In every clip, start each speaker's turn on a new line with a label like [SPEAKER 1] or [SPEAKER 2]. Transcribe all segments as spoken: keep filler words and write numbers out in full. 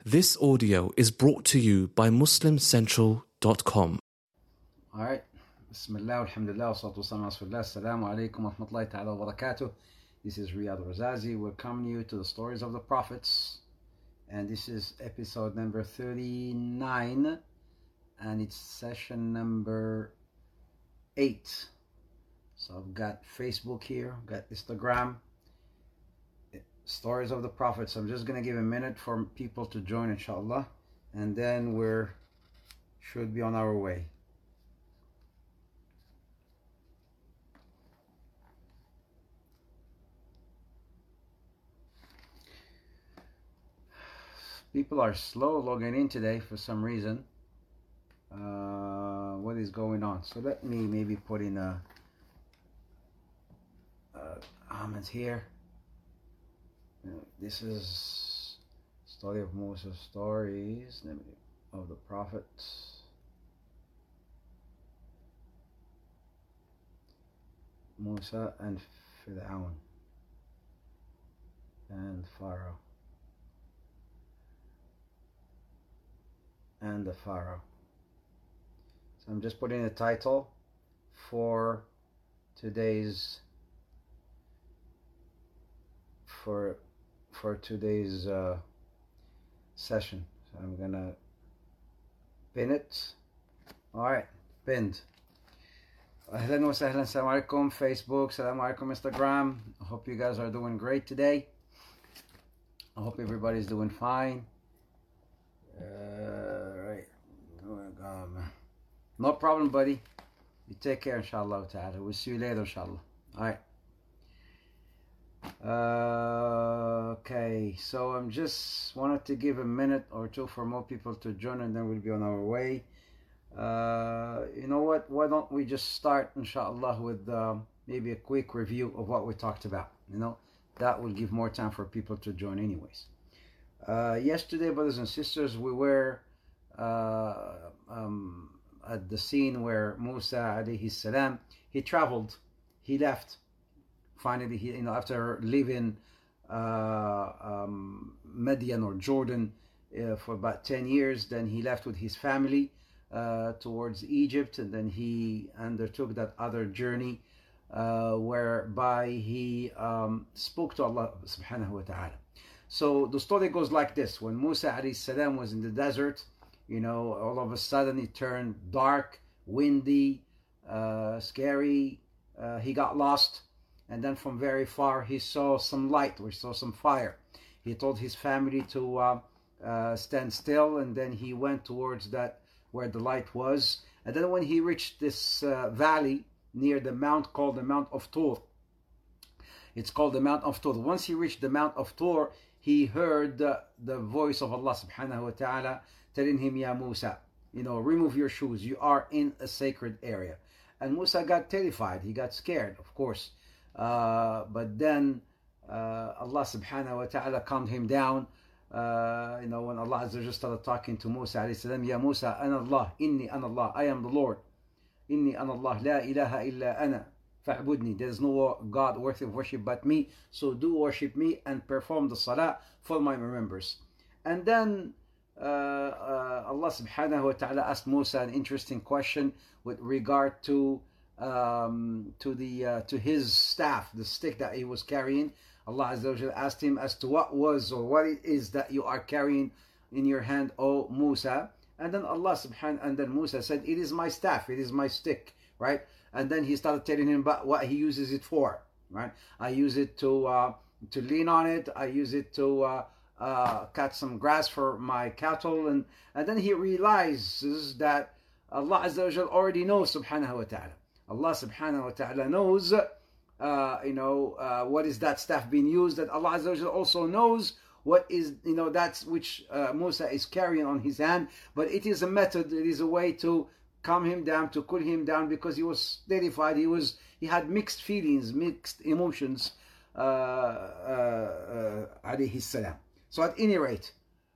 [SPEAKER 1] This audio is brought to you by muslim central dot com.
[SPEAKER 2] All right. Bismillah, alhamdulillah, wa salatu wa salam ala rasulillah. Assalamu alaikum wa rahmatullahi ta'ala wa barakatuh. This is Riyad Razazi. Welcoming you to the stories of the prophets. And this is episode number thirty-nine. And it's session number eight. So I've got Facebook here, I've got Instagram. Stories of the prophets. I'm just going to give a minute for people to join, inshallah. And then we're should be on our way. People are slow logging in today for some reason. Uh, what is going on? So let me maybe put in a, a comment here. This is story of Moses, stories of the prophets. Musa and Fir'aun and Pharaoh and the Pharaoh. So I'm just putting a title for today's for for today's uh, session. So I'm gonna pin it. All right, pinned. Ahlan wa sahlan, assalamu alaikum Facebook, assalamu alaikum Instagram. I hope you guys are doing great today. I hope everybody's doing fine. Uh, right. Um, no problem, buddy. You take care, inshallah ta'ala. We'll see you later, inshallah. All right. Uh, okay, so I'm just wanted to give a minute or two for more people to join, and then we'll be on our way. Uh, you know what? Why don't we just start, inshallah, with uh, maybe a quick review of what we talked about? You know, that will give more time for people to join, anyways. Uh, yesterday, brothers and sisters, we were uh, um, at the scene where Musa alayhi salam, he traveled, he left. Finally, he, you know, after living uh, um, Midian or Jordan uh, for about ten years, then he left with his family uh, towards Egypt, and then he undertook that other journey uh, whereby he um, spoke to Allah subhanahu wa ta'ala. So the story goes like this: when Musa alayhi salam was in the desert, you know, all of a sudden it turned dark, windy, uh, scary. Uh, he got lost. And then from very far, he saw some light, or he saw some fire. He told his family to uh, uh, stand still, and then he went towards that where the light was. And then when he reached this uh, valley near the mount called the Mount of Tur, it's called the Mount of Tur. Once he reached the Mount of Tur, he heard uh, the voice of Allah subhanahu wa ta'ala telling him, Ya Musa, you know, remove your shoes. You are in a sacred area. And Musa got terrified. He got scared, of course. Uh, but then uh, Allah subhanahu wa ta'ala calmed him down. Uh, you know, when Allah Azza wa Jalla started talking to Musa alayhi salam, Ya Musa, ana Allah, inni ana Allah, I am the Lord. Inni ana Allah, la ilaha illa ana, fa'budni. There is no God worthy of worship but me, so do worship me and perform the salah for my remembrance. And then uh, uh, Allah subhanahu wa ta'ala asked Musa an interesting question with regard to um to the uh, to his staff, the stick that he was carrying. Allah Azza wa Jalla asked him as to what was or what it is that you are carrying in your hand, O Musa. And then Allah subhanahu and then Musa said, it is my staff, it is my stick, right? And then he started telling him about what he uses it for, right? I use it to uh to lean on it, I use it to uh uh cut some grass for my cattle. And and then he realizes that Allah Azza wa Jalla already knows subhanahu wa ta'ala. Allah subhanahu wa ta'ala knows, uh, you know, uh, what is that staff being used, that Allah Azza wa Jalla also knows what is, you know, that's which uh, Musa is carrying on his hand. But it is a method, it is a way to calm him down, to cool him down, because he was terrified, he was, he had mixed feelings, mixed emotions, uh, uh, uh, alayhi salam. So at any rate,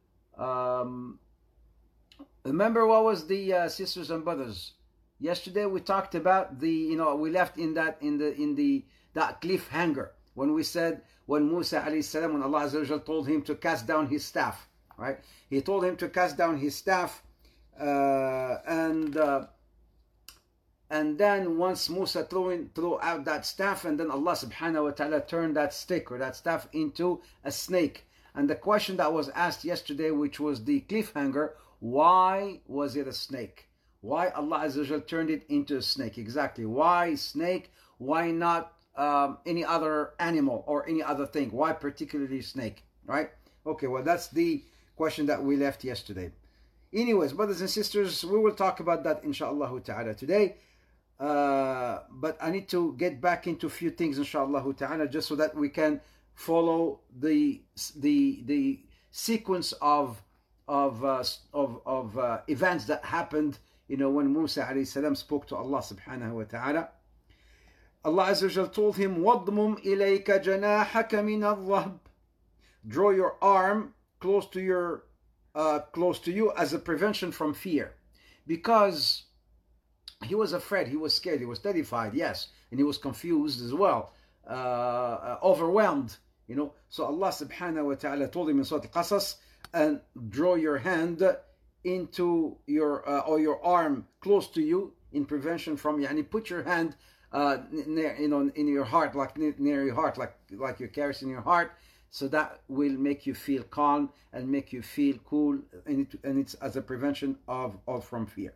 [SPEAKER 2] um, remember what was the uh, sisters and brothers? Yesterday we talked about the, you know, we left in that, in the, in the, that cliffhanger when we said, when Musa alayhi salam, when Allah Azza wa Jal told him to cast down his staff, right? He told him to cast down his staff, uh, and uh, and then once Musa threw, in, threw out that staff, and then Allah subhanahu wa ta'ala turned that stick or that staff into a snake. And the question that was asked yesterday, which was the cliffhanger, why was it a snake? Why Allah Azza wa Jal turned it into a snake? Exactly. Why snake? Why not um, any other animal or any other thing? Why particularly snake? Right? Okay, well, that's the question that we left yesterday. Anyways, brothers and sisters, we will talk about that inshaAllah ta'ala today. Uh, but I need to get back into a few things inshaAllah ta'ala, just so that we can follow the the the sequence of of uh, of of uh, events that happened, you know, when Musa alayhi salam spoke to Allah subhanahu wa ta'ala. Allah Azza wa Jal told him, وَضْمُمْ إِلَيْكَ جَنَاحَكَ مِنَ الرَّهْبِ, draw your arm close to your uh, close to you as a prevention from fear, because he was afraid, he was scared, he was terrified, yes, and he was confused as well, uh, uh, overwhelmed, you know. So Allah subhanahu wa ta'ala told him in Surah Al-Qasas, and draw your hand into your uh, or your arm close to you in prevention from, yani put your hand uh, near, you know, in your heart, like near, near your heart, like like you're carrying your heart, so that will make you feel calm and make you feel cool, and, it, and it's as a prevention of, of from fear.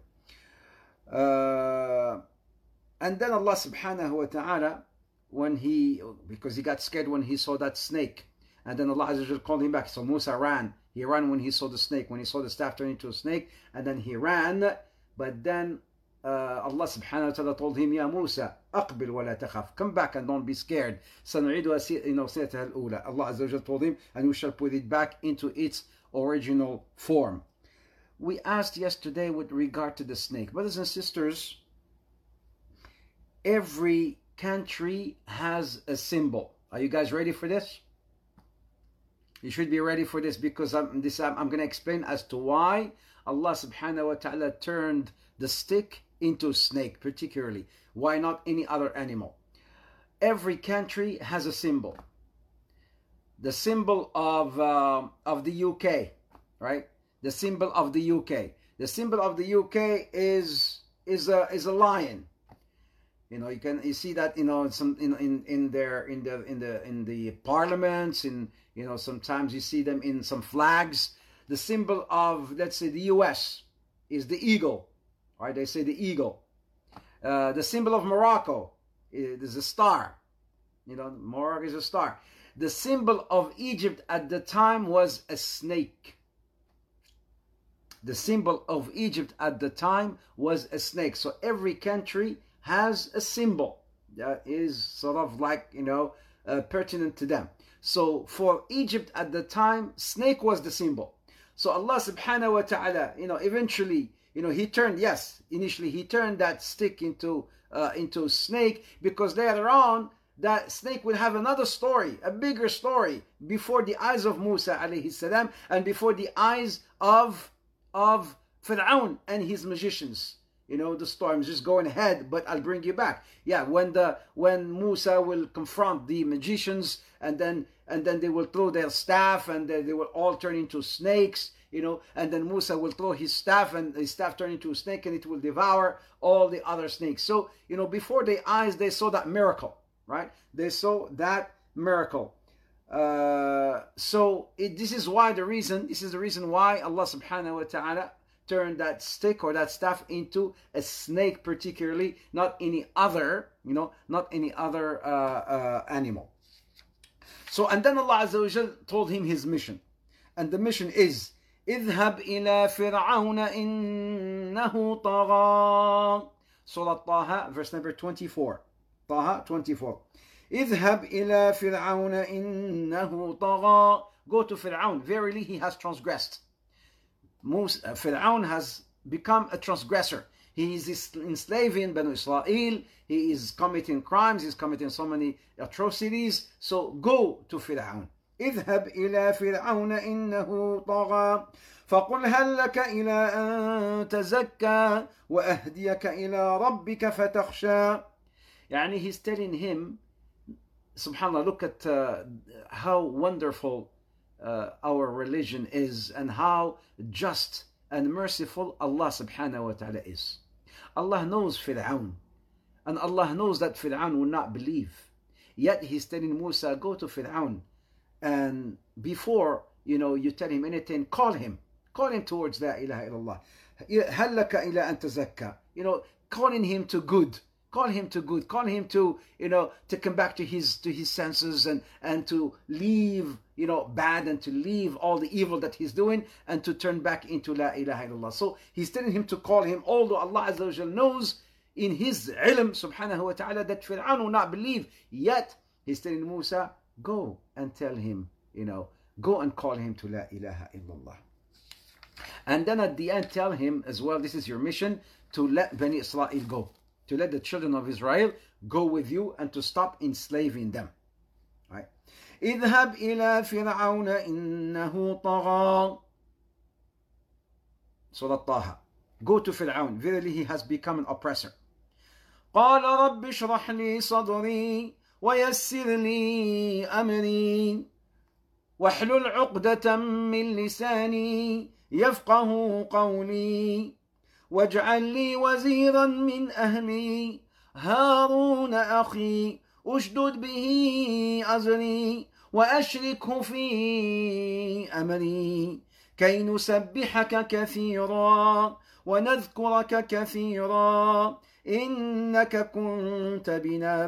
[SPEAKER 2] Uh, and then Allah subhanahu wa ta'ala, when he, because he got scared when he saw that snake, and then Allah Azza wa Jalla called him back. So Musa ran. He ran when he saw the snake, when he saw the staff turn into a snake, and then he ran. But then uh, Allah subhanahu wa ta'ala told him, Ya Musa, أقبل ولا تخف, come back and don't be scared. سنعيدها you know, سيرتها الأولى. Allah Azza wa Jalla told him, and we shall put it back into its original form. We asked yesterday with regard to the snake. Brothers and sisters, every country has a symbol. Are you guys ready for this? You should be ready for this, because I'm, this, I'm, I'm going to explain as to why Allah subhanahu wa ta'ala turned the stick into a snake particularly. Why not any other animal? Every country has a symbol. The symbol of, uh, of the U K, right? The symbol of the U K. The symbol of the U K is is a is a lion. You know, you can you see that, you know, some in in in their in the in the in the parliaments, in, you know, sometimes you see them in some flags. The symbol of, let's say, the U S is the eagle, right? They say the eagle. Uh, the symbol of Morocco is a star. You know, Morocco is a star. The symbol of Egypt at the time was a snake. The symbol of Egypt at the time was a snake. So every country has a symbol that is sort of like, you know, uh, pertinent to them. So for Egypt at the time, snake was the symbol. So Allah subhanahu wa ta'ala, you know, eventually, you know, he turned, yes, initially he turned that stick into uh, into a snake, because later on that snake will have another story, a bigger story, before the eyes of Musa alayhi salam, and before the eyes of of Fir'aun and his magicians. You know, the storm's just going ahead, but I'll bring you back. Yeah, when the when Musa will confront the magicians, and then and then they will throw their staff, and they, they will all turn into snakes, you know, and then Musa will throw his staff, and his staff turn into a snake, and it will devour all the other snakes. So, you know, before their eyes, they saw that miracle, right? They saw that miracle. Uh, so it, this is why the reason, this is the reason why Allah subhanahu wa ta'ala turned that stick or that staff into a snake particularly, not any other, you know, not any other uh, uh, animal. So, and then Allah Azza wa Jal told him his mission. And the mission is, اذهب إلى فرعون إنه طغى. Surah Taha, verse number twenty-four. Taha twenty-four. اذهب إلى فرعون إنه طغى. Go to Fir'aun, verily he has transgressed. Musa, uh, Fir'aun has become a transgressor. He is enslaving Banu Israel. He is committing crimes. He's committing so many atrocities. So go to Fir'aun. اذهب إلى فرعون إنه طغى فقل هل لك إلى أن تزكى وأهديك إلى ربك فتخشى. يعني he's telling him, subhanallah, look at uh, how wonderful uh, our religion is and how just and merciful Allah subhanahu wa ta'ala is. Allah knows Fir'aun, and Allah knows that Fir'aun will not believe. Yet He's telling Musa, go to Fir'aun, and before you know you tell him anything, call him, call him towards La ilaha illallah. هل لك إلى أن تزكى. You know, calling him to good. Call him to good. Call him to, you know, to come back to his to his senses and and to leave, you know, bad and to leave all the evil that he's doing and to turn back into La ilaha illallah. So he's telling him to call him, although Allah Azza wa Jal knows in His ilm subhanahu wa ta'ala that Fir'aun will not believe. Yet He's telling Musa, go and tell him, you know, go and call him to La ilaha illallah. And then at the end tell him as well, this is your mission, to let Bani Israel go. To let the children of Israel go with you and to stop enslaving them. Right? اذهب إلى فرعون إنه طغى. Surah Taha. Go to Fir'aun. Verily he has become an oppressor. قال رب اشرح لي صدري ويسر لي أمري واحلل عقدة من لساني يفقه قولي واجعل لي وزيرا من أهلي هارون أخي أشدد به أزري وأشركه في أمري كي نسبحك كثيرا ونذكرك كثيرا إنك كنت بنا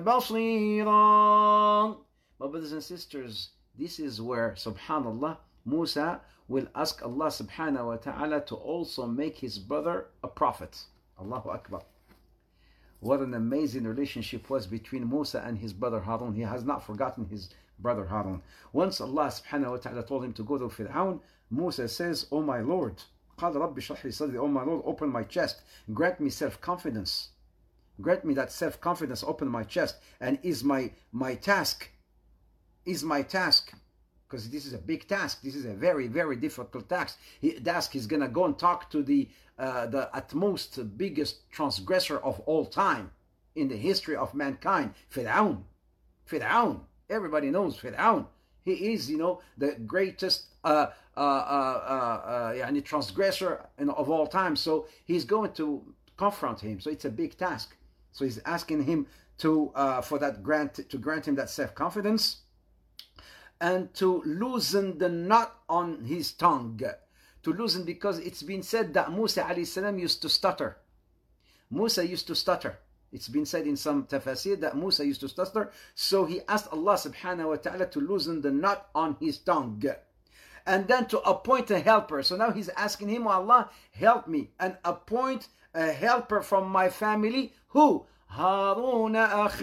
[SPEAKER 2] بصيرا. My brothers and sisters, this is where, subhanallah, Musa will ask Allah subhanahu wa ta'ala to also make his brother a prophet. Allahu Akbar. What an amazing relationship was between Musa and his brother Harun. He has not forgotten his brother Harun. Once Allah subhanahu wa ta'ala told him to go to Fir'aun, Musa says, Oh my Lord, قال رب اشرح لي صدري, oh my Lord, open my chest, grant me self-confidence. Grant me that self-confidence, open my chest, and is my my task, is my task, because this is a big task. This is a very, very difficult task. He, task. He's gonna go and talk to the uh, the at most biggest transgressor of all time in the history of mankind, Fir'aun. Fir'aun. Everybody knows Fir'aun. He is, you know, the greatest uh, uh, uh, uh, uh, transgressor you know, of all time. So he's going to confront him. So it's a big task. So he's asking him to uh, for that grant to grant him that self-confidence and to loosen the knot on his tongue. To loosen, because it's been said that Musa alayhi salam used to stutter. Musa used to stutter. It's been said in some tafasir that Musa used to stutter. So he asked Allah subhanahu wa ta'ala to loosen the knot on his tongue. And then to appoint a helper. So now he's asking him, oh Allah, help me and appoint a helper from my family. Who? Harun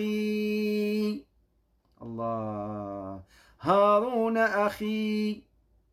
[SPEAKER 2] akhi. Allah. Harun akhi.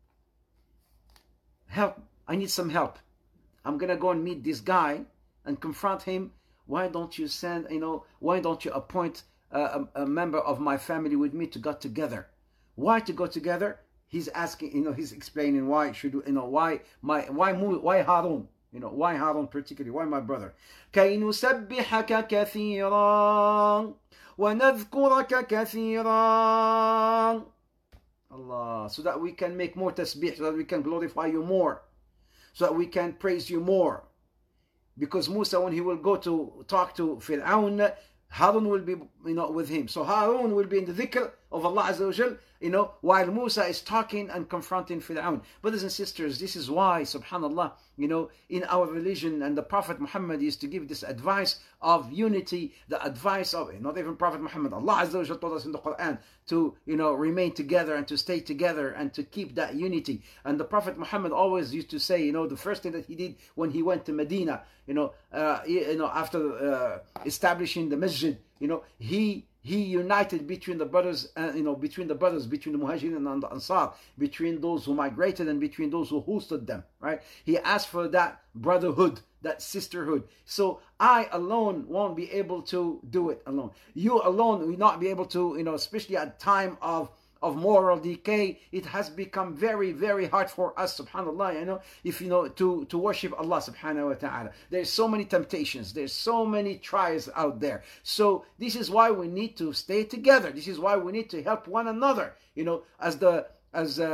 [SPEAKER 2] Help. I need some help. I'm going to go and meet this guy and confront him. Why don't you send, you know, why don't you appoint a, a, a member of my family with me to go together? Why to go together? He's asking, you know, he's explaining why should, you know, why my, why, why Harun? You know, why Harun particularly? Why my brother? كَيْ نُسَبِّحَكَ كَثِيرًا وَنَذْكُرَكَ كَثِيرًا. Allah, so that we can make more tasbih, so that we can glorify you more, so that we can praise you more. Because Musa, when he will go to talk to Fir'aun, Harun will be, you know, with him. So Harun will be in the dhikr of Allah Azza wa Jal, you know, while Musa is talking and confronting Fir'aun. Brothers and sisters, this is why, subhanallah, you know, in our religion, and the Prophet Muhammad used to give this advice of unity, the advice of, not even Prophet Muhammad, Allah Azza wa Jal told us in the Quran to, you know, remain together and to stay together and to keep that unity. And the Prophet Muhammad always used to say, you know, the first thing that he did when he went to Medina, you know, uh, you know, after uh, establishing the masjid, you know, he He united between the brothers, uh, you know, between the brothers, between the Muhajirin and the Ansar, between those who migrated and between those who hosted them, right? He asked for that brotherhood, that sisterhood. So I alone won't be able to do it alone. You alone will not be able to, you know, especially at time of of moral decay, it has become very, very hard for us, subhanallah, you know, if you know, to, to worship Allah subhanahu wa ta'ala. There's so many temptations, there's so many trials out there. So this is why we need to stay together. This is why we need to help one another, you know, as the as uh,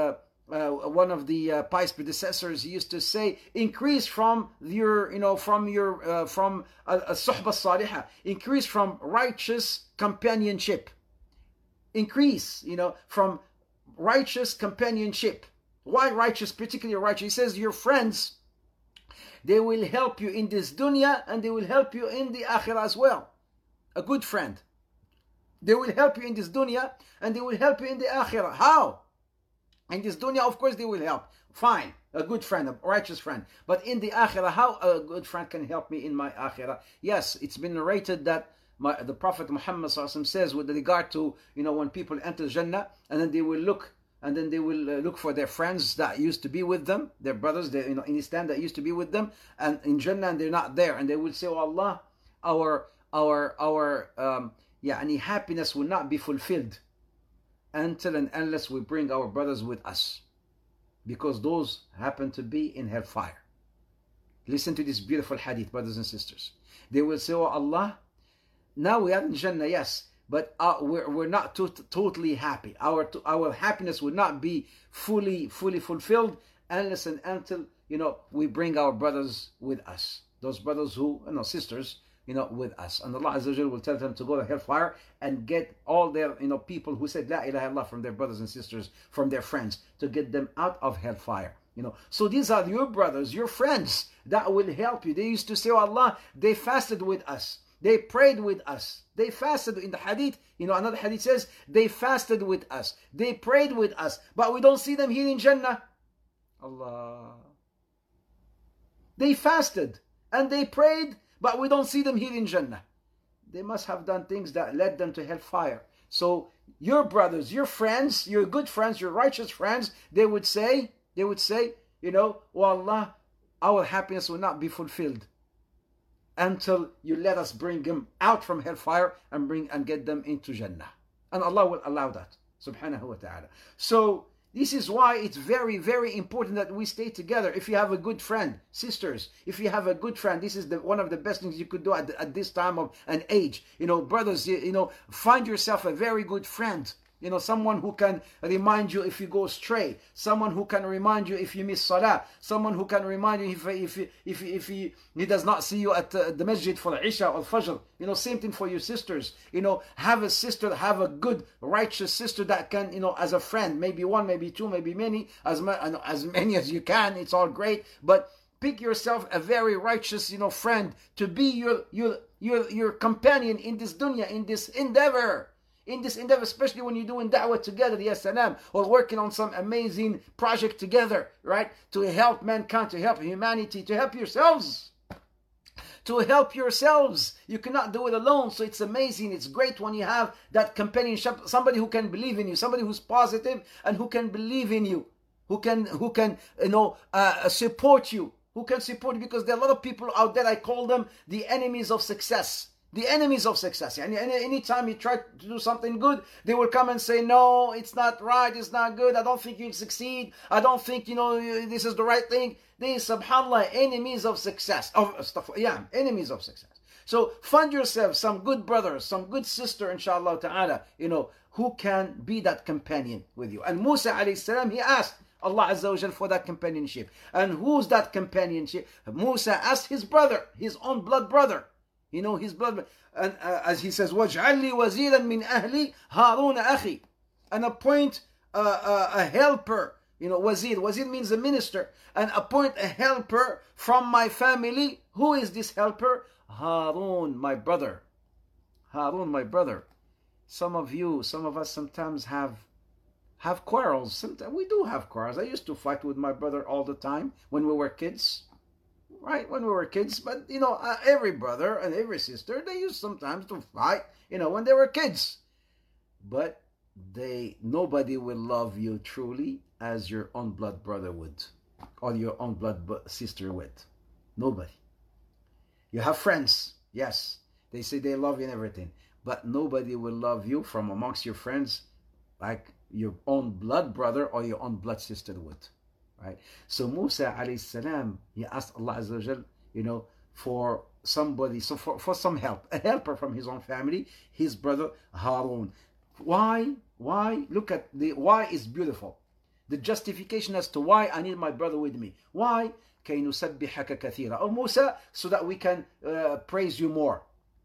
[SPEAKER 2] uh, one of the uh, pious predecessors used to say, increase from your, you know, from your, uh, from as-suhba salihah, increase from righteous companionship. Increase, you know, from righteous companionship. Why righteous, particularly righteous? He says your friends, they will help you in this dunya and they will help you in the akhirah as well. A good friend. They will help you in this dunya and they will help you in the akhirah. How? In this dunya, of course, they will help. Fine. A good friend, a righteous friend. But in the akhirah, how a good friend can help me in my akhirah? Yes, it's been narrated that My, the Prophet Muhammad says with regard to, you know, when people enter Jannah and then they will look and then they will uh, look for their friends that used to be with them, their brothers, they, you know, in Islam that used to be with them, and in Jannah and they're not there, and they will say, oh Allah, our our our um yeah, any happiness will not be fulfilled until and unless we bring our brothers with us, because those happen to be in hellfire. Listen to this beautiful hadith, brothers and sisters. They will say, oh Allah, now we are in Jannah, yes, but uh, we're, we're not to- totally happy. Our our happiness would not be fully fully fulfilled unless and until, you know, we bring our brothers with us. Those brothers who, you know, sisters, you know, with us. And Allah Azza wa Jalla will tell them to go to hellfire and get all their, you know, people who said La ilaha illallah from their brothers and sisters, from their friends, to get them out of hellfire. You know, so these are your brothers, your friends that will help you. They used to say, oh Allah, they fasted with us. They prayed with us. They fasted in the hadith. You know, another hadith says, they fasted with us. They prayed with us. But we don't see them here in Jannah. Allah. They fasted and they prayed, but we don't see them here in Jannah. They must have done things that led them to hellfire. So your brothers, your friends, your good friends, your righteous friends, they would say, they would say, you know, oh Allah, our happiness will not be fulfilled until you let us bring them out from hellfire and bring and get them into Jannah. And Allah will allow that, subhanahu wa ta'ala. So this is why it's very, very important that we stay together. If you have a good friend, sisters, if you have a good friend, this is the, one of the best things you could do at, at this time of an age. You know, brothers, you, you know, find yourself a very good friend. You know, someone who can remind you if you go astray. Someone who can remind you if you miss salah. Someone who can remind you if if if if he, he does not see you at uh, the masjid for the Isha or Fajr. You know, same thing for your sisters. You know, have a sister, have a good, righteous sister that can, you know, as a friend, maybe one, maybe two, maybe many, as as many as you can. It's all great, but pick yourself a very righteous, you know, friend to be your your your your companion in this dunya, in this endeavor. In this endeavor, especially when you're doing da'wah together, yes salam, or working on some amazing project together, right? To help mankind, to help humanity, to help yourselves. To help yourselves. You cannot do it alone, so it's amazing. It's great when you have that companionship, somebody who can believe in you, somebody who's positive and who can believe in you, who can, who can, you know, uh, support you, who can support you, because there are a lot of people out there, I call them the enemies of success. The enemies of success. And anytime you try to do something good, they will come and say, no, it's not right, it's not good, I don't think you'll succeed, I don't think, you know, this is the right thing. They, subhanAllah, enemies of success. Of stuff, yeah, enemies of success. So find yourself some good brother, some good sister, inshallah ta'ala, you know, who can be that companion with you. And Musa alayhi salam, he asked Allah Azza wa Jal for that companionship. And who's that companionship? Musa asked his brother, his own blood brother. You know, his blood, and uh, as he says, وَاجْعَلْ لِي وَزِيرًا مِنْ أَهْلِي هَارُونَ أَخِي, and appoint uh, uh, a helper. You know, wazir. Wazir means a minister. And appoint a helper from my family. Who is this helper? Harun, my brother. Harun, my brother. Some of you, some of us sometimes have have quarrels. Sometimes we do have quarrels. I used to fight with my brother all the time when we were kids. Right, when we were kids, but you know, uh, every brother and every sister, they used sometimes to fight, you know, when they were kids. But they, nobody will love you truly as your own blood brother would, or your own blood sister would. Nobody. You have friends, yes, they say they love you and everything, but nobody will love you from amongst your friends like your own blood brother or your own blood sister would. Right. So Musa alayhi salam, he asked Allah Azza wa Jal, you know, for somebody, so for, for some help, a helper from his own family, his brother Harun. Why? Why? Look at the why is beautiful. The justification as to why I need my brother with me. Why? كَيْ نُسَبِّحَكَ كَثِيرًا. Oh Musa, so that we can uh, praise you more.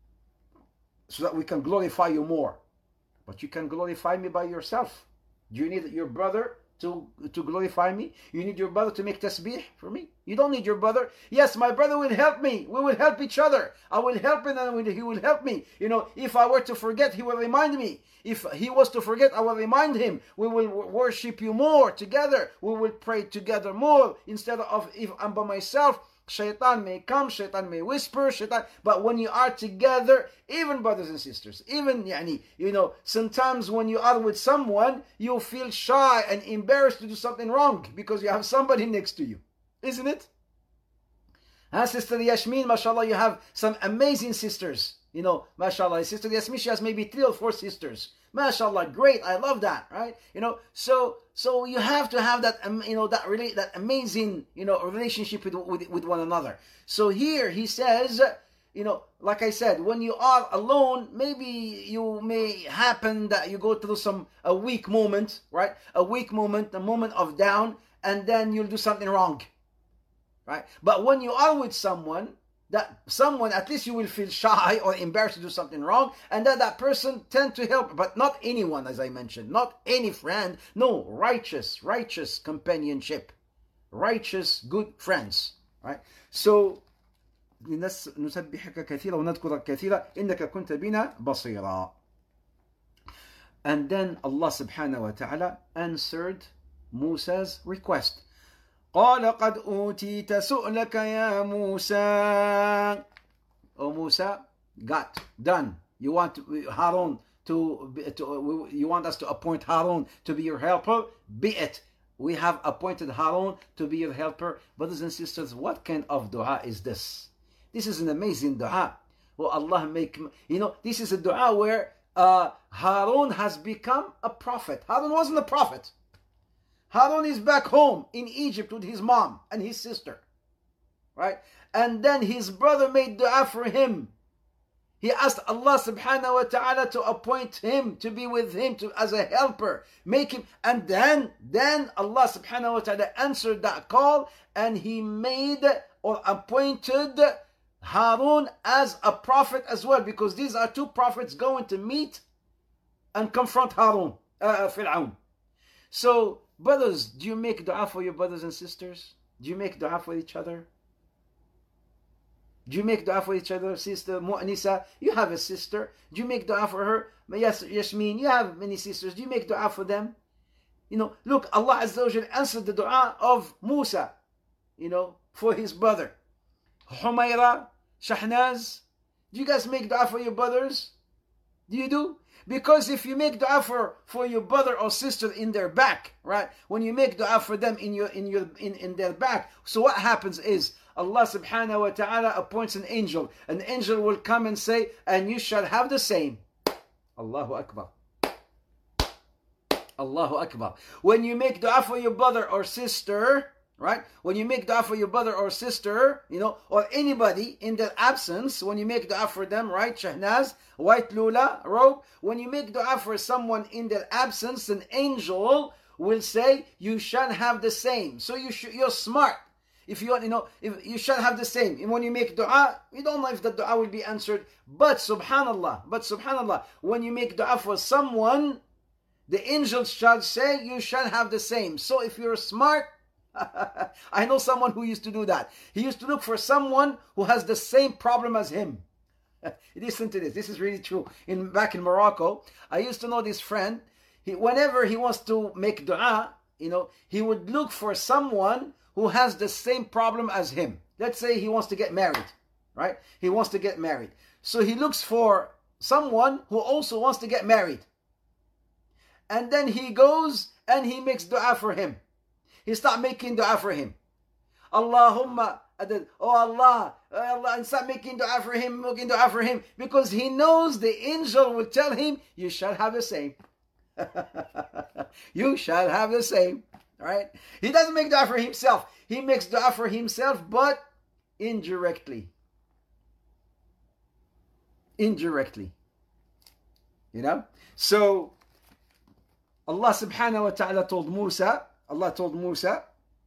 [SPEAKER 2] So that we can glorify you more. But you can glorify me by yourself. Do you need your brother to, to glorify me? You need your brother to make tasbih for me? You don't need your brother. Yes, my brother will help me. We will help each other. I will help him and he will help me. You know, if I were to forget, he will remind me. If he was to forget, I will remind him. We will worship you more together. We will pray together more instead of if I'm by myself. Shaitan may come, shaitan may whisper, shaitan. But when you are together, even brothers and sisters, even, yani, you know, sometimes when you are with someone, you feel shy and embarrassed to do something wrong because you have somebody next to you. Isn't it? Huh, Sister Yasmin, mashallah, you have some amazing sisters. You know, mashallah, Sister Yasmin, she has maybe three or four sisters. Mashallah, great, I love that, right? You know, so so you have to have that, um, you know, that really that amazing, you know, relationship with, with with one another. So here he says, you know, like I said, when you are alone, maybe you may happen that you go through some a weak moment, right? A weak moment, a moment of down, and then you'll do something wrong, right? But when you are with someone, that someone, at least you will feel shy or embarrassed to do something wrong, and that that person tend to help, but not anyone, as I mentioned, not any friend. No, righteous, righteous companionship, righteous, good friends, right? So, نسبحك كثيرا ونذكرك كثيرا إنك كنت بنا بصيرا. And then Allah subhanahu wa ta'ala answered Musa's request. قال قد أوتيت سؤلك يا موسى. Oh Musa, got done. You want Harun to, to you want us to appoint Harun to be your helper? Be it. We have appointed Harun to be your helper. Brothers and sisters, what kind of dua is this? This is an amazing dua. Well, Allah make, you know, this is a dua where uh, Harun has become a prophet. Harun wasn't a prophet. Harun is back home in Egypt with his mom and his sister, right? And then his brother made dua for him. He asked Allah subhanahu wa ta'ala to appoint him to be with him to, as a helper, make him, and then, then Allah subhanahu wa ta'ala answered that call and he made or appointed Harun as a prophet as well, because these are two prophets going to meet and confront Harun, uh, Fir'aun. So, brothers, do you make dua for your brothers and sisters? Do you make dua for each other? Do you make dua for each other? Sister Mu'nisa, you have a sister. Do you make dua for her? Yes, Yasmin, you have many sisters. Do you make dua for them? You know, look, Allah Azza wa Jal answered the dua of Musa, you know, for his brother. Humayra, Shahnaz, do you guys make dua for your brothers? Do you do? Because if you make dua for, for your brother or sister in their back, right? When you make dua for them in your in your in, in their back, so what happens is Allah subhanahu wa ta'ala appoints an angel. An angel will come and say, and you shall have the same. Allahu Akbar. Allahu Akbar. When you make dua for your brother or sister, right? When you make dua for your brother or sister, you know, or anybody in their absence, when you make dua for them, right? Shahnaz, white lula, robe. When you make dua for someone in their absence, an angel will say, you shall have the same. So you sh- you're smart. If you want, you know, if you shall have the same. And when you make dua, you don't know if the dua will be answered. But subhanallah, but subhanallah, when you make dua for someone, the angel shall say, you shall have the same. So if you're smart, I know someone who used to do that. He used to look for someone who has the same problem as him. Listen to this. This is really true. In back in Morocco, I used to know this friend. He, whenever he wants to make dua, you know, he would look for someone who has the same problem as him. Let's say he wants to get married, right? He wants to get married. So he looks for someone who also wants to get married. And then he goes and he makes dua for him. He start making dua for him. Allahumma, oh Allah, oh Allah, and start making dua for him, making dua for him, because he knows the angel will tell him, you shall have the same. You shall have the same. Right? He doesn't make dua for himself. He makes dua for himself, but indirectly. Indirectly. You know? So, Allah subhanahu wa ta'ala told Musa, Allah told Musa,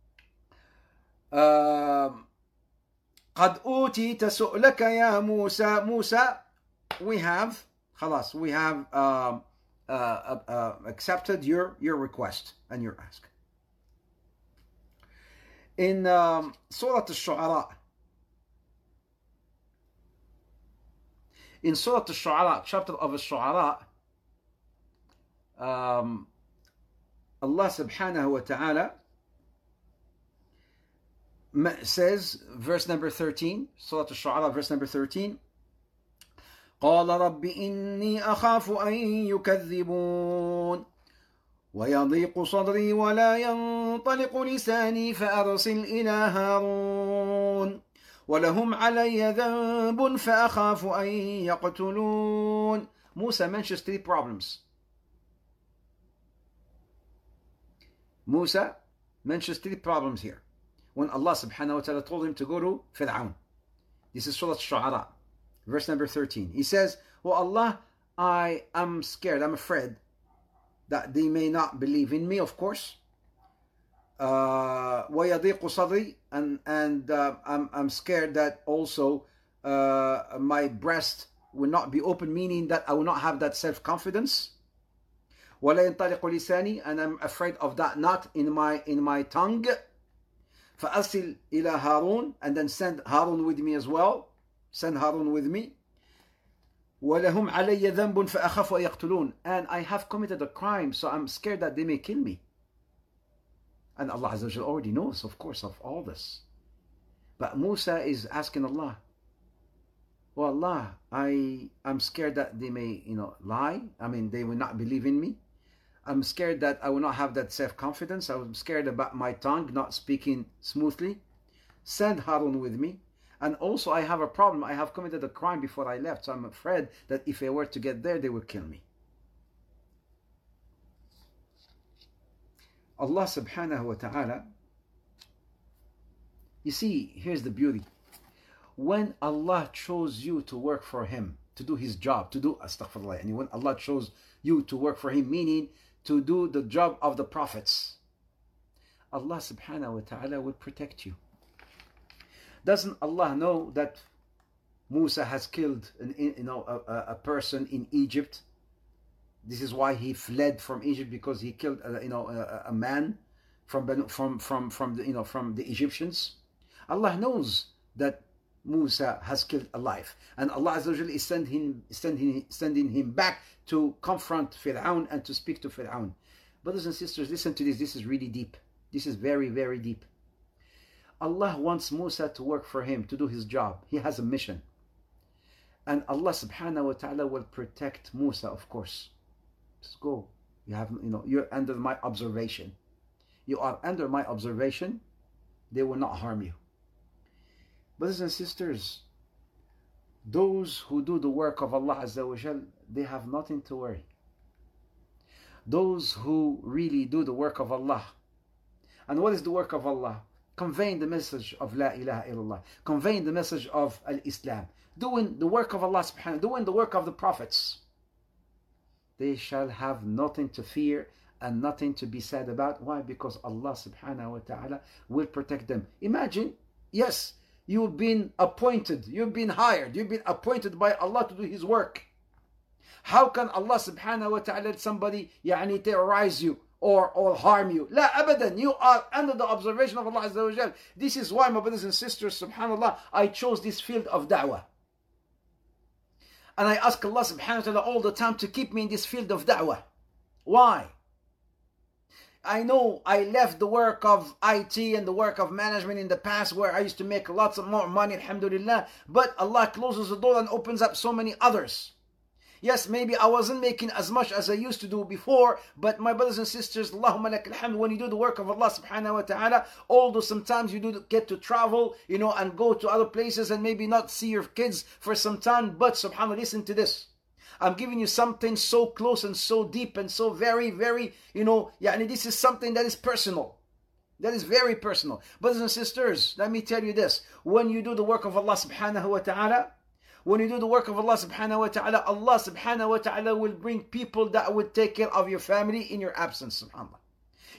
[SPEAKER 2] um, قد أوتيت سؤلك يا موسى. Musa, we have, خلاص, we have um, uh, uh, uh, accepted your, your request and your ask. In um, Surah Al-Shu'ara, in Surah Al-Shu'ara, chapter of Al-Shu'ara, um, Allah subhanahu wa ta'ala says, verse number thirteen, Surah Al-Shu'ara, verse number thirteen, قال رب إني أخاف أن يكذبون ويضيق صدري ولا ينطلق لساني فأرسل إلى هارون ولهم علي ذنب فأخاف أن يقتلون. Musa mentions three problems. Musa mentions three problems here when Allah subhanahu wa ta'ala told him to go to Fir'aun. This is Surah Al-Shu'ara, verse number thirteen. He says, well, Allah, I am scared, I'm afraid that they may not believe in me, of course. Uh, وَيَضِيقُ صَدْرِي, and, and uh, I'm, I'm scared that also uh, my breast will not be open, meaning that I will not have that self-confidence. وَلَا يَنْطَلِقُ لِسَانِي, and I'm afraid of that not in my, in my tongue. فَأَرْسِلْ إِلَى هَارُونَ, and then send Harun with me as well. Send Harun with me. وَلَهُمْ عَلَيَّ ذَنْبٌ فَأَخَافُ أَن يَقْتُلُونَ, and I have committed a crime, so I'm scared that they may kill me. And Allah Azza wa Jalla already knows, of course, of all this. But Musa is asking Allah, well, Allah, I am scared that they may, you know, lie. I mean, they will not believe in me. I'm scared that I will not have that self-confidence. I'm scared about my tongue not speaking smoothly. Send Harun with me. And also I have a problem. I have committed a crime before I left. So I'm afraid that if I were to get there, they will kill me. Allah subhanahu wa ta'ala, you see, here's the beauty. When Allah chose you to work for Him, to do His job, to do, astaghfirullah, and when Allah chose you to work for Him, meaning to do the job of the prophets, Allah subhanahu wa ta'ala will protect you. Doesn't Allah know that Musa has killed an, you know, a, a person in Egypt? This is why he fled from Egypt, because he killed a, you know, a, a man from from from from the, you know, from the Egyptians. Allah knows that Musa has killed a life, and Allah Azza wa Jalla is sending him, sending, sending him back to confront Fir'aun and to speak to Fir'aun. Brothers and sisters, listen to this. This is really deep. This is very, very deep. Allah wants Musa to work for Him, to do His job. He has a mission. And Allah subhanahu wa ta'ala will protect Musa, of course. Just go. You have, you know, you're under my observation. You are under my observation. They will not harm you. Brothers and sisters, those who do the work of Allah Azza wa Jal, they have nothing to worry. Those who really do the work of Allah. And what is the work of Allah? Conveying the message of La ilaha illallah. Conveying the message of Al-Islam. Doing the work of Allah subhanahu, doing the work of the prophets. They shall have nothing to fear and nothing to be sad about. Why? Because Allah subhanahu wa ta'ala will protect them. Imagine, yes, you've been appointed, you've been hired, you've been appointed by Allah to do His work. How can Allah subhanahu wa ta'ala let somebody يعني, terrorize you or, or harm you? La abadan, you are under the observation of Allah Azza wa Jal. This is why, my brothers and sisters, subhanallah, I chose this field of da'wah. And I ask Allah subhanahu wa ta'ala all the time to keep me in this field of da'wah. Why? I know I left the work of I T and the work of management in the past where I used to make lots of more money, alhamdulillah. But Allah closes the door and opens up so many others. Yes, maybe I wasn't making as much as I used to do before, but my brothers and sisters, Allahumma lak alhamd, when you do the work of Allah subhanahu wa ta'ala, although sometimes you do get to travel, you know, and go to other places and maybe not see your kids for some time, but subhanallah, listen to this. I'm giving you something so close and so deep and so very, very, you know, yeah, and this is something that is personal. That is very personal. Brothers and sisters, let me tell you this. When you do the work of Allah subhanahu wa ta'ala, when you do the work of Allah subhanahu wa ta'ala, Allah subhanahu wa ta'ala will bring people that will take care of your family in your absence, subhanallah.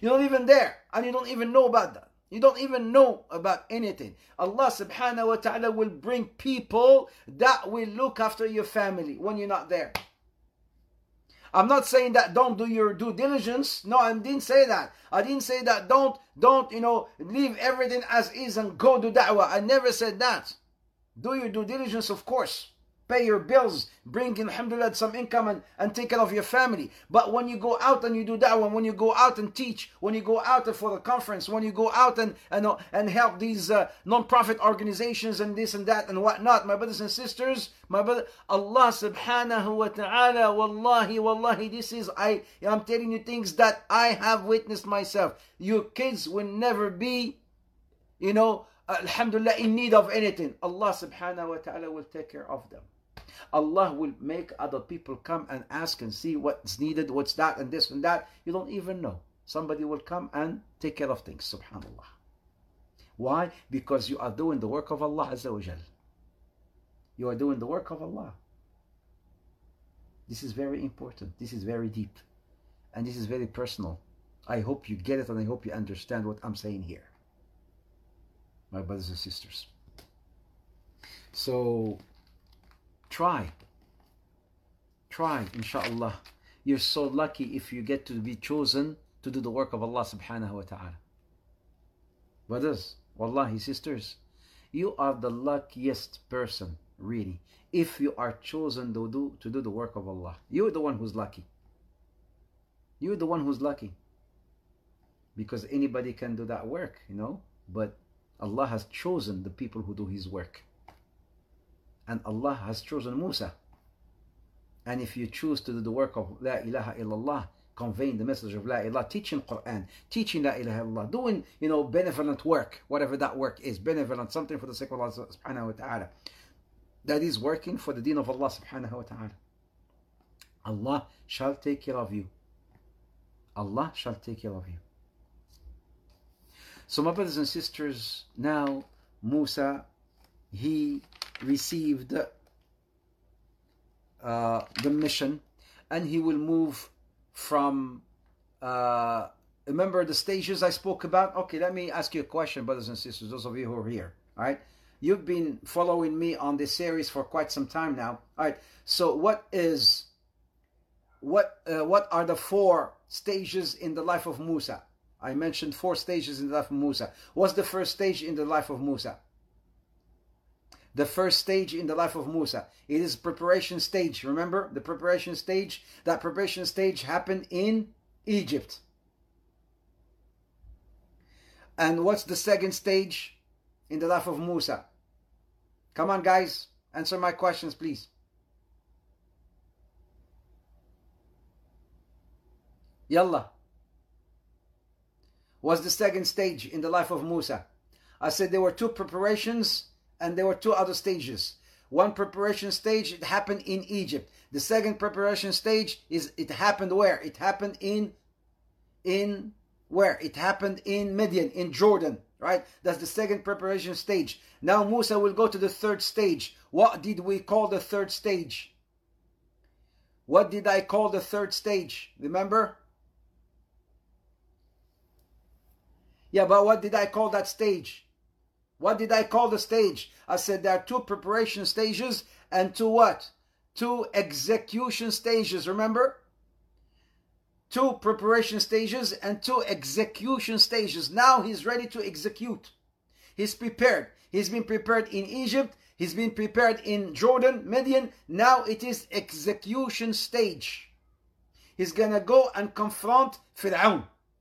[SPEAKER 2] You don't even dare, and you don't even know about that. You don't even know about anything. Allah subhanahu wa ta'ala will bring people that will look after your family when you're not there. I'm not saying that don't do your due diligence. No, I didn't say that. I didn't say that don't, don't, you know, leave everything as is and go do da'wah. I never said that. Do your due diligence, of course. Pay your bills, bring in, alhamdulillah, some income and, and take care of your family. But when you go out and you do da'wah, when you go out and teach, when you go out for the conference, when you go out and and, and help these uh, non-profit organizations and this and that and whatnot, my brothers and sisters, my brother, Allah subhanahu wa ta'ala, wallahi, wallahi, this is, I, I'm telling you things that I have witnessed myself. Your kids will never be, you know, alhamdulillah, in need of anything. Allah subhanahu wa ta'ala will take care of them. Allah will make other people come and ask and see what's needed, what's that and this and that. You don't even know. Somebody will come and take care of things, subhanallah. Why? Because you are doing the work of Allah Azza wa Jal. You are doing the work of Allah. This is very important. This is very deep. And this is very personal. I hope you get it and I hope you understand what I'm saying here, my brothers and sisters. So try. Try, inshallah. You're so lucky if you get to be chosen to do the work of Allah subhanahu wa ta'ala. Brothers, wallahi, sisters, you are the luckiest person, really, if you are chosen to do, to do the work of Allah. You're the one who's lucky. You're the one who's lucky. Because anybody can do that work, you know, but Allah has chosen the people who do His work. And Allah has chosen Musa. And if you choose to do the work of La ilaha illallah, conveying the message of La ilaha, teaching Quran, teaching La ilaha illallah, doing, you know, benevolent work, whatever that work is, benevolent, something for the sake of Allah subhanahu wa ta'ala, that is working for the deen of Allah subhanahu wa ta'ala, Allah shall take care of you. Allah shall take care of you. So my brothers and sisters, now Musa, he received uh, the mission, and he will move from, uh, remember the stages I spoke about? Okay, let me ask you a question, brothers and sisters, those of you who are here, all right? You've been following me on this series for quite some time now, all right? So what is, what, uh, what are the four stages in the life of Musa? I mentioned four stages in the life of Musa. What's the first stage in the life of Musa? The first stage in the life of Musa. It is preparation stage. Remember the preparation stage? That preparation stage happened in Egypt. And what's the second stage in the life of Musa? Come on, guys. Answer my questions, please. Yalla. What's the second stage in the life of Musa? I said there were two preparations and there were two other stages. One preparation stage, it happened in Egypt. The second preparation stage is, it happened where? It happened in, in where? It happened in Midian, in Jordan, right? That's the second preparation stage. Now Musa will go to the third stage. What did we call the third stage? What did I call the third stage? Remember? Yeah, but what did I call that stage? What did I call the stage? I said there are two preparation stages and two what? Two execution stages, remember? Two preparation stages and two execution stages. Now he's ready to execute. He's prepared. He's been prepared in Egypt. He's been prepared in Jordan, Midian. Now it is execution stage. He's gonna go and confront Fir'aun.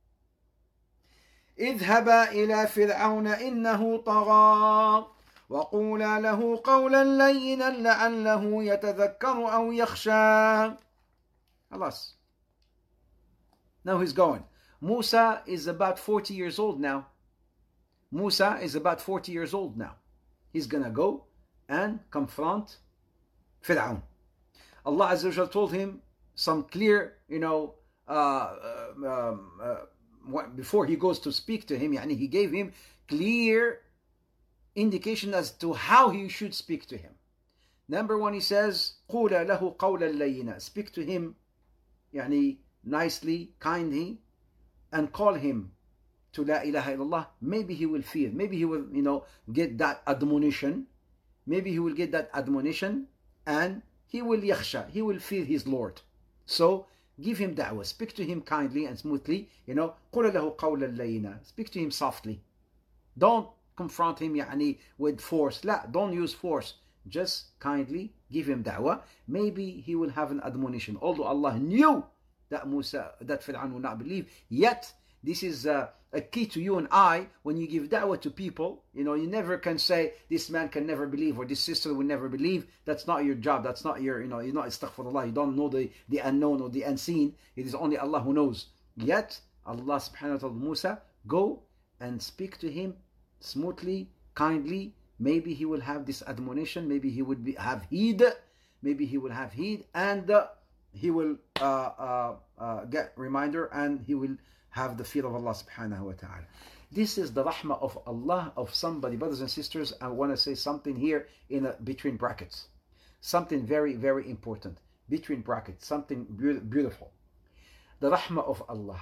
[SPEAKER 2] اذهبا إلى فرعون إنه طغى وقولا له قولا لينا لعله يتذكر أو يخشى. Alas. Now he's going. Musa is about forty years old now. Musa is about forty years old now. He's gonna go and confront Fir'aun. Allah Azza wa Jal told him some clear, you know, uh, um, uh, before he goes to speak to him, yani he gave him clear indication as to how he should speak to him. Number one, he says, قُولَ لَهُ قَوْلًا لَيِّنًا. Speak to him yani nicely, kindly, and call him to La ilaha illallah, maybe he will feel, maybe he will, you know, get that admonition, maybe he will get that admonition, and he will yakhsha, he will fear his Lord. So give him da'wah, speak to him kindly and smoothly, you know, قُلَ لَهُ قَوْلًا لَيِّنًا, speak to him softly. Don't confront him يعني, with force. لا, don't use force. Just kindly give him da'wah. Maybe he will have an admonition. Although Allah knew that Musa, that Fir'aun will not believe, yet this is a, a key to you and I. When you give da'wah to people, you know, you never can say this man can never believe or this sister will never believe. That's not your job. That's not your, you know, you're not astaghfirullah. You don't know the, the unknown or the unseen. It is only Allah who knows. Yet Allah subhanahu wa ta'ala, Musa, go and speak to him smoothly, kindly. Maybe he will have this admonition. Maybe he would be, have heed. Maybe he will have heed, and uh, he will uh, uh, uh, get reminder, and he will have the fear of Allah subhanahu wa ta'ala. This is the rahmah of Allah of somebody. Brothers and sisters, I want to say something here in a, between brackets. Something very, very important. Between brackets. Something be- beautiful. The rahmah of Allah.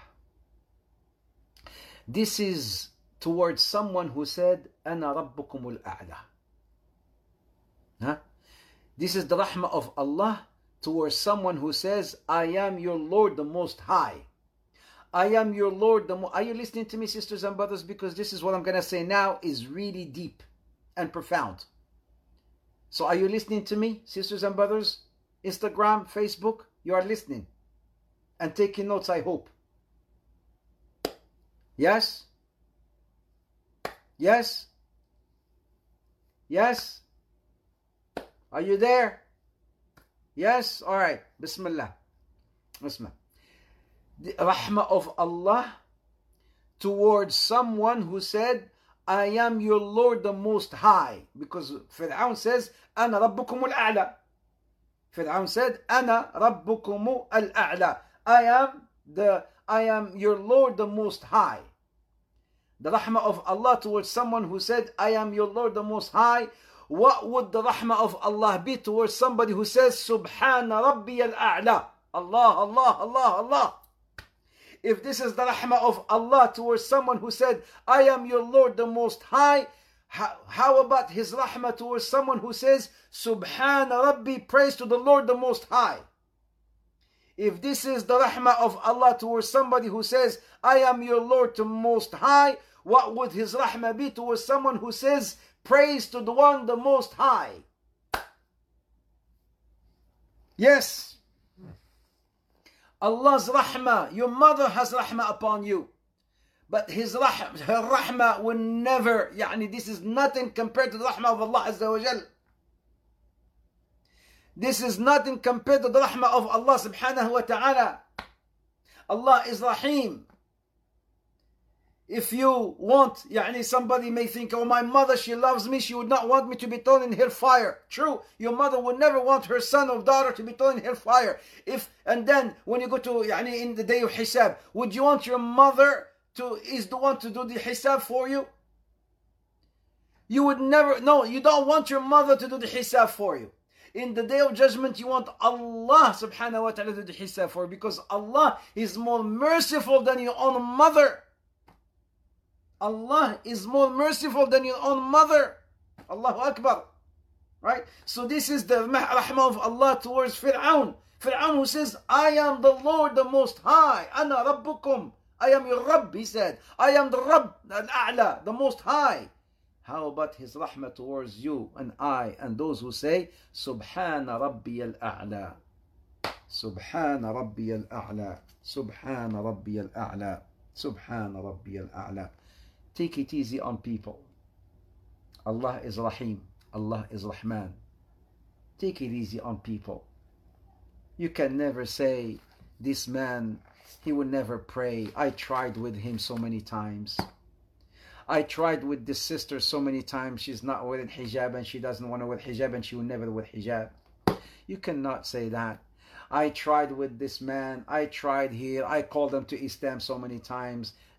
[SPEAKER 2] This is towards someone who said, أَنَا رَبُّكُمُ الْأَعْلَى. Huh? This is the rahmah of Allah towards someone who says, I am your Lord the Most High. I am your Lord the Most... Are you listening to me, sisters and brothers? Because this is what I'm going to say now is really deep and profound. So are you listening to me, sisters and brothers? Instagram, Facebook, you are listening and taking notes, I hope. Yes? Yes? Yes? Are you there? Yes? Alright. Bismillah. Bismillah. The rahmah of Allah towards someone who said, I am your Lord the Most High. Because Fir'aun says, أَنَا رَبُّكُمُ الْأَعْلَى. Fir'aun said, أَنَا رَبُّكُمُ الْأَعْلَى. I am the I am your Lord the Most High. The rahmah of Allah towards someone who said, I am your Lord the Most High. What would the rahmah of Allah be towards somebody who says, Subhana Rabbi al-A'la? Allah, Allah, Allah, Allah. If this is the rahmah of Allah towards someone who said, I am your Lord the Most High, how, how about his rahmah towards someone who says, Subhana Rabbi, praise to the Lord the Most High? If this is the rahmah of Allah towards somebody who says, I am your Lord the Most High, what would his rahmah be towards someone who says, praise to the one the Most High? Yes. Allah's rahmah, your mother has rahmah upon you. But his rahmah, her rahmah will never, yani this is nothing compared to the rahmah of Allah Azza wa Jal. This is nothing compared to the rahmah of Allah subhanahu wa ta'ala. Allah is Rahim. If you want, يعني somebody may think, oh, my mother, she loves me, she would not want me to be thrown in hellfire. True, your mother would never want her son or daughter to be thrown in hellfire. If and then when you go to, يعني in the day of hisab, would you want your mother to is the one to do the hisab for you? You would never, no, you don't want your mother to do the hisab for you. In the day of judgment, you want Allah subhanahu wa ta'ala to do the hisab for you, because Allah is more merciful than your own mother. Allah is more merciful than your own mother. Allahu Akbar. Right? So this is the rahmah of Allah towards Fir'aun. Fir'aun who says, I am the Lord the Most High. Ana Rabbukum. I am your Rabb, he said. I am the Rabb, al-A'la, the Most High. How about his rahmah towards you and I and those who say, Subhana Rabbi al-A'la. Subhana Rabbi al-A'la. Subhana Rabbi al-A'la. Subhana Rabbi al-A'la. Take it easy on people. Allah is Rahim. Allah is Rahman. Take it easy on people. You can never say, this man, he will never pray. I tried with him so many times. I tried with this sister so many times. She's not wearing hijab and she doesn't want to wear hijab and she will never wear hijab. You cannot say that. I tried with this man. I tried here. I called them to Islam so many times.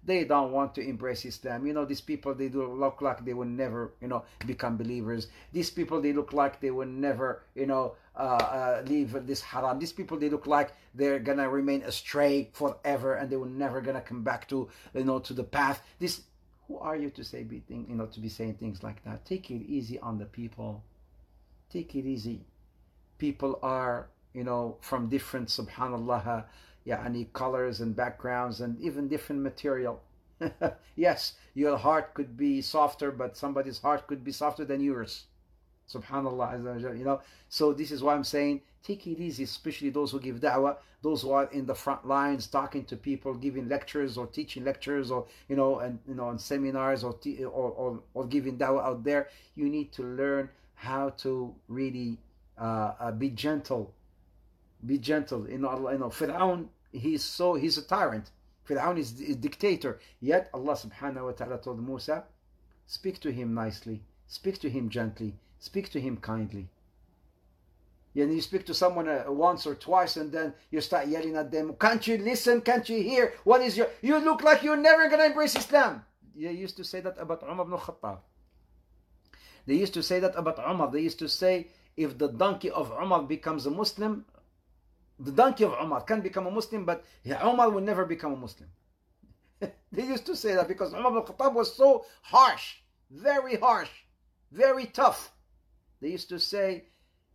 [SPEAKER 2] They don't want to embrace Islam. You know, these people, they do look like they will never, you know, become believers. These people, they look like they will never, you know, uh, uh, leave this haram. These people, they look like they're gonna remain astray forever, and they will never gonna come back to, you know, to the path. This, who are you to say, be think, you know, to be saying things like that? Take it easy on the people. Take it easy. People are, you know, from different, subhanallah, yani colors and backgrounds and even different material. Yes, your heart could be softer, but somebody's heart could be softer than yours. Subhanallah, you know. So this is why I'm saying, take it easy, especially those who give da'wah, those who are in the front lines, talking to people, giving lectures or teaching lectures, or you know, and you know, on seminars, or or, or or giving da'wah out there. You need to learn how to really uh, uh, be gentle. Be gentle. You know, you know, Fir'aun, he's so he's a tyrant. Fir'aun is a dictator. Yet Allah subhanahu wa ta'ala told Musa, speak to him nicely, speak to him gently, speak to him kindly. Yeah, and you speak to someone uh, once or twice, and then you start yelling at them. Can't you listen? Can't you hear? What is your? You look like you're never gonna embrace Islam. They used to say that about Umar ibn Khattab. They used to say that about Umar. They used to say, if the donkey of Umar becomes a Muslim, the donkey of Umar can become a Muslim, but Umar will never become a Muslim. They used to say that because Umar ibn Khattab was so harsh, very harsh, very tough. They used to say,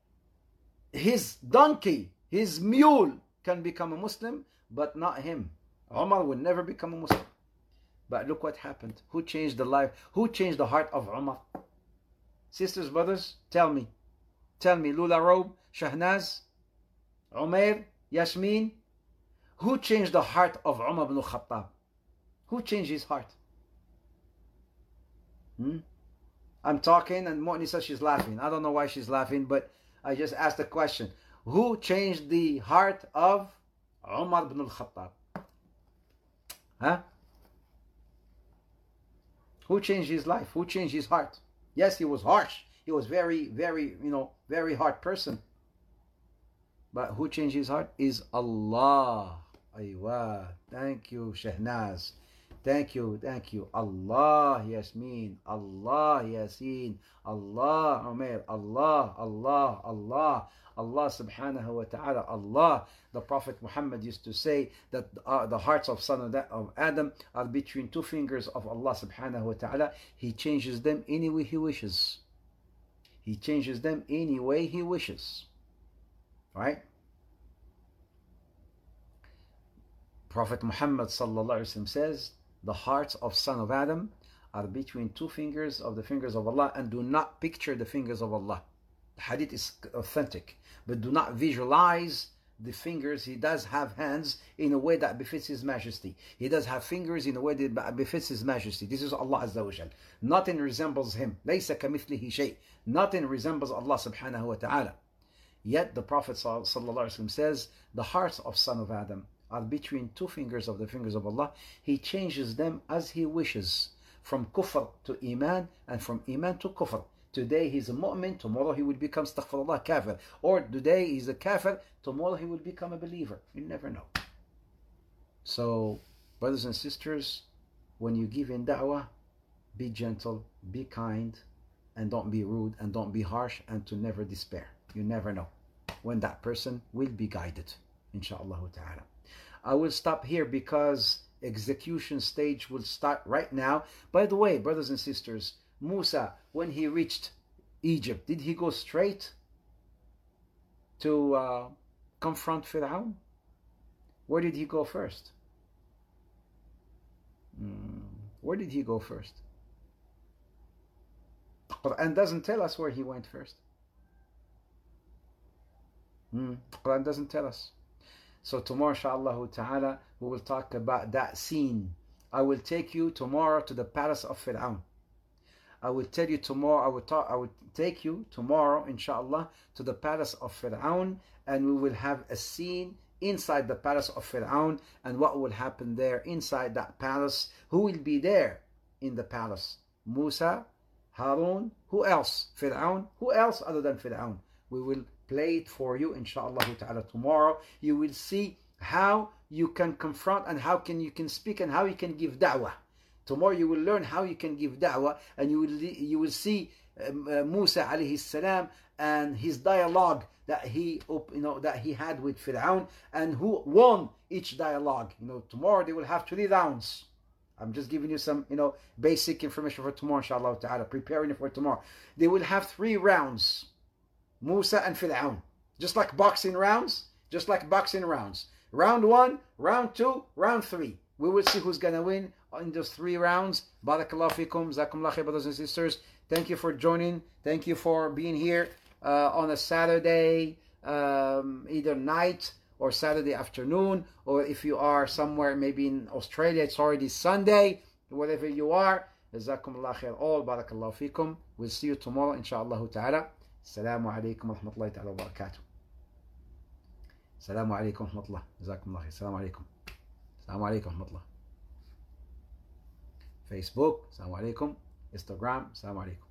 [SPEAKER 2] his donkey, his mule can become a Muslim, but not him. Umar will never become a Muslim. But look what happened. Who changed the life? Who changed the heart of Umar? Sisters, brothers, tell me. Tell me, Lula Robe, Shahnaz, Umair, Yasmin, who changed the heart of Umar ibn Khattab? Who changed his heart? Hmm? I'm talking and Mu'nisa, she's laughing. I don't know why she's laughing, but I just asked a question. Who changed the heart of Umar ibn al-Khattab? Huh? Who changed his life? Who changed his heart? Yes, he was harsh. He was very, very, you know, very hard person. But who changed his heart is Allah. Aywa. Thank you, Shahnaz. Thank you, thank you. Allah, Yasmin. Allah, Yasin. Allah, Umair. Allah, Allah, Allah. Allah subhanahu wa ta'ala. Allah. The Prophet Muhammad used to say that uh, the hearts of son of, that, of Adam are between two fingers of Allah subhanahu wa ta'ala. He changes them any way he wishes. He changes them any way he wishes. Right? Prophet Muhammad sallallahu alaihi wasallam says, the hearts of son of Adam are between two fingers of the fingers of Allah, and do not picture the fingers of Allah. The hadith is authentic, but do not visualize the fingers. He does have hands in a way that befits His Majesty. He does have fingers in a way that befits His Majesty. This is Allah Azza wa Jal. Nothing resembles Him. لَيْسَ كَمِثْلِهِ شَيْءٍ. Nothing resembles Allah subhanahu wa ta'ala. Yet the Prophet sallallahu alaihi wasallam says, the hearts of son of Adam are between two fingers of the fingers of Allah. He changes them as He wishes, from kufr to iman, and from iman to kufr. Today he's a mu'min, tomorrow he will become, astaghfirullah, kafir. Or today he's a kafir, tomorrow he will become a believer. You never know. So, brothers and sisters, when you give in da'wah, be gentle, be kind, and don't be rude, and don't be harsh, and to never despair. You never know when that person will be guided, inshaAllah ta'ala. I will stop here because execution stage will start right now. By the way, brothers and sisters, Musa, when he reached Egypt, did he go straight to uh, confront Fir'aun? Where did he go first? Hmm. Where did he go first? Quran doesn't tell us where he went first. Hmm. Quran doesn't tell us. So tomorrow, inshaAllah ta'ala, we will talk about that scene. I will take you tomorrow to the palace of Fir'aun. I will tell you tomorrow, I will talk, I will take you tomorrow, inshallah, to the palace of Fir'aun, and we will have a scene inside the palace of Fir'aun, and what will happen there inside that palace. Who will be there in the palace? Musa, Harun, who else? Fir'aun, who else other than Fir'aun? We will play it for you, inshallah ta'ala, tomorrow. You will see how you can confront and how can you can speak and how you can give da'wah. Tomorrow you will learn how you can give da'wah, and you will you will see um, uh, Musa alayhi salam and his dialogue that he you know that he had with Fir'aun, and who won each dialogue. You know, tomorrow they will have three rounds. I'm just giving you some, you know, basic information for tomorrow, inshallah ta'ala, preparing it for tomorrow. They will have three rounds, Musa and Fir'aun. Just like boxing rounds, just like boxing rounds. Round one, round two, round three. We will see who's going to win in those three rounds. Barakallahu fikum, Zakumullah khair, brothers and sisters. Thank you for joining. Thank you for being here uh, on a Saturday, um, either night or Saturday afternoon, or if you are somewhere maybe in Australia, it's already Sunday, wherever you are. Jazakumullah khair all, barakallahu fikum. We'll see you tomorrow, inshaAllah ta'ala. Assalamu alaikum wa rahmatullahi ta'ala wa barakatuh. Assalamu alaikum wa rahmatullah. Jazakumullah khair. Assalamu alaikum. Assalamu alaikum wa rahmatullah. Facebook, assalamu alaikum. Instagram, assalamu alaikum.